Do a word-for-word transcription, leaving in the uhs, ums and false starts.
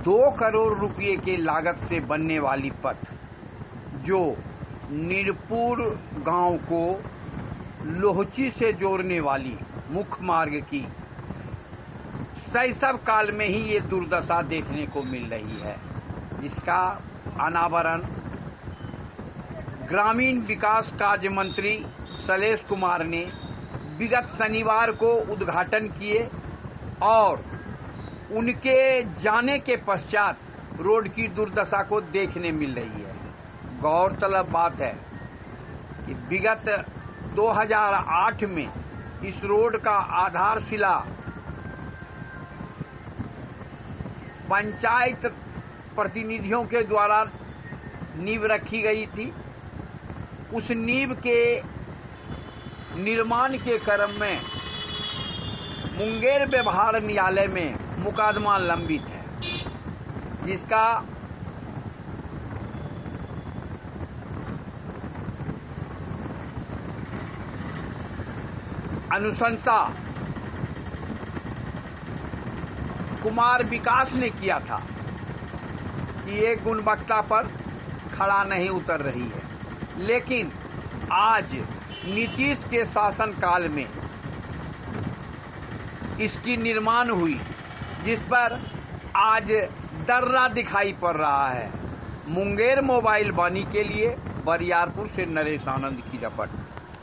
दो करोड़ रुपए के लागत से बनने वाली पथ जो नीरपुर गांव को लोहची से जोड़ने वाली मुख्य मार्ग की शैशव काल में ही ये दुर्दशा देखने को मिल रही है, जिसका अनावरण ग्रामीण विकास कार्य मंत्री शैलेश कुमार ने विगत शनिवार को उद्घाटन किए और उनके जाने के पश्चात रोड की दुर्दशा को देखने मिल रही है। गौरतलब बात है कि विगत दो हज़ार आठ में इस रोड का आधारशिला पंचायत प्रतिनिधियों के द्वारा नींव रखी गई थी। उस नींव के निर्माण के क्रम में मुंगेर व्यवहार न्यायालय में मुकदमा लंबित है, जिसका अनुशंसा कुमार विकास ने किया था कि ये गुणवत्ता पर खड़ा नहीं उतर रही है, लेकिन आज नीतीश के शासनकाल में इसकी निर्माण हुई, जिस पर आज दर्रा दिखाई पड़ रहा है। मुंगेर मोबाइल वाणी के लिए बरियारपुर से नरेश आनंद की रिपोर्ट।